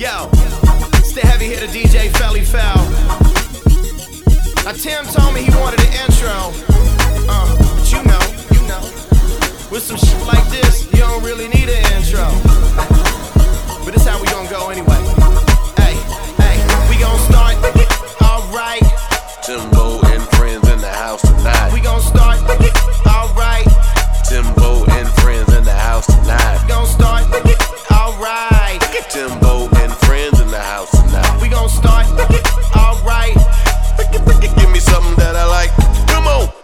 Yo, it's the heavy hitter DJ Felly Fel. Now Tim told me he wanted an intro. But you know, with some shit like this, you don't really need an intro.